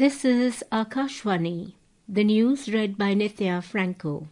This is Akashvani, the news read by Nithya Franco.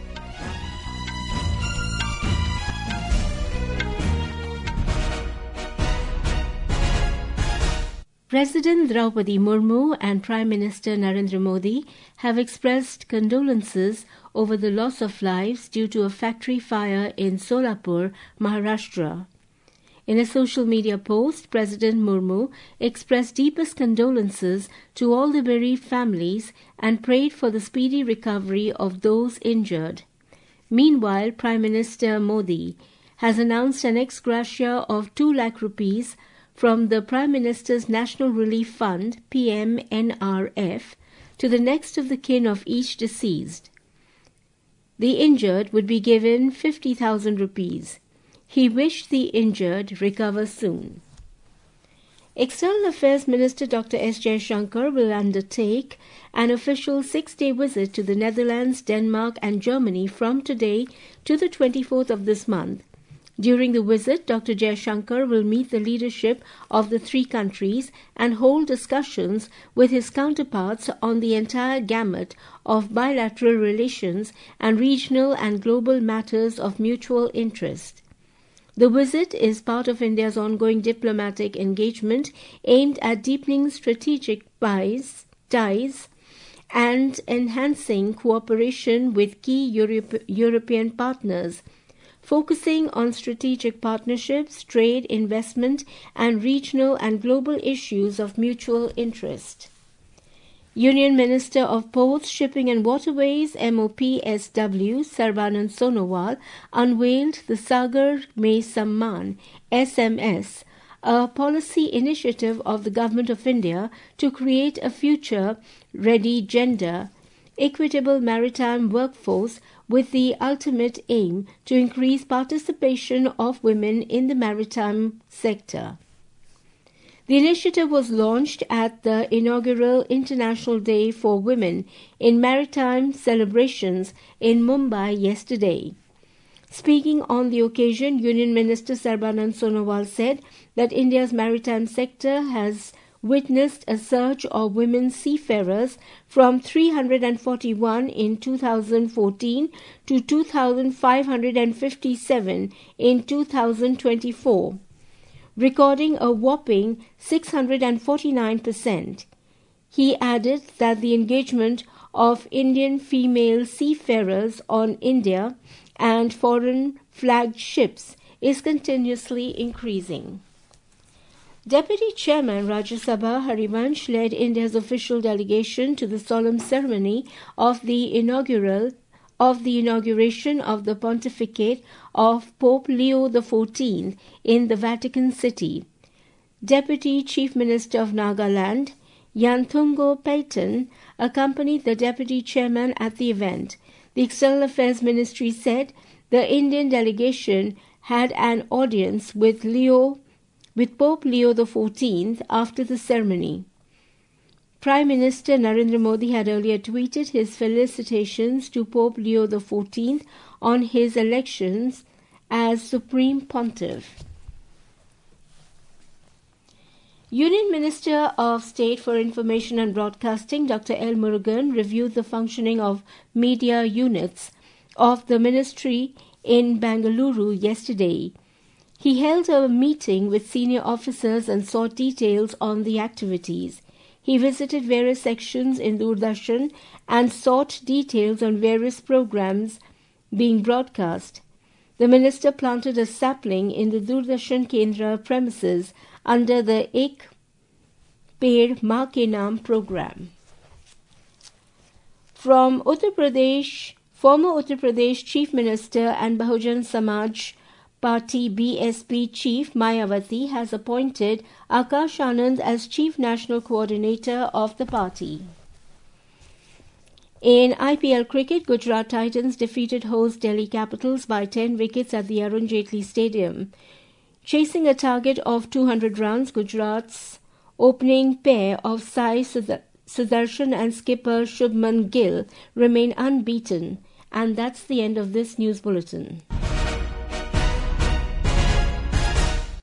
President Draupadi Murmu and Prime Minister Narendra Modi have expressed condolences over the loss of lives due to a factory fire in Solapur, Maharashtra. In a social media post, President Murmu expressed deepest condolences to all the bereaved families and prayed for the speedy recovery of those injured. Meanwhile, Prime Minister Modi has announced an ex gratia of 2 lakh rupees from the Prime Minister's National Relief Fund, PMNRF, to the next of the kin of each deceased. The injured would be given 50,000 rupees. He wished the injured recover soon. External Affairs Minister Dr. S. Jaishankar will undertake an official 6-day visit to the Netherlands, Denmark and Germany from today to the 24th of this month. During the visit, Dr. Jaishankar will meet the leadership of the 3 countries and hold discussions with his counterparts on the entire gamut of bilateral relations and regional and global matters of mutual interest. The visit is part of India's ongoing diplomatic engagement aimed at deepening strategic ties and enhancing cooperation with key European partners, focusing on strategic partnerships, trade, investment, and regional and global issues of mutual interest. Union Minister of Ports, Shipping and Waterways, MOPSW, Sarbanand Sonowal, unveiled the Sagar Mein Samman, SMS, a policy initiative of the Government of India to create a future-ready gender equitable maritime workforce with the ultimate aim to increase participation of women in the maritime sector. The initiative was launched at the inaugural International Day for Women in Maritime celebrations in Mumbai yesterday. Speaking on the occasion, Union Minister Sarbanand Sonowal said that India's maritime sector has witnessed a surge of women seafarers from 341 in 2014 to 2,557 in 2024. Recording a whopping 649%. He added that the engagement of Indian female seafarers on India and foreign flagged ships is continuously increasing. Deputy Chairman Rajya Sabha Harivansh led India's official delegation to the solemn ceremony of the inauguration of the pontificate of Pope Leo XIV in the Vatican City. Deputy Chief Minister of Nagaland, Yanthungo Paiton, accompanied the Deputy Chairman at the event. The External Affairs Ministry said the Indian delegation had an audience with Pope Leo XIV after the ceremony. Prime Minister Narendra Modi had earlier tweeted his felicitations to Pope Leo XIV on his elections as Supreme Pontiff. Union Minister of State for Information and Broadcasting Dr. L. Murugan reviewed the functioning of media units of the ministry in Bengaluru yesterday. He held a meeting with senior officers and sought details on the activities. He visited various sections in Doordarshan and sought details on various programs being broadcast. The minister planted a sapling in the Doordarshan Kendra premises under the Ek Ped Maa Ke Naam program. From Uttar Pradesh, former Uttar Pradesh Chief Minister and Bahujan Samaj Party BSP Chief Mayawati has appointed Akash Anand as Chief National Coordinator of the party. In IPL cricket, Gujarat Titans defeated host Delhi Capitals by 10 wickets at the Arun Jaitley Stadium. Chasing a target of 200 runs, Gujarat's opening pair of Sai Sudarshan and skipper Shubman Gill remain unbeaten. And that's the end of this news bulletin.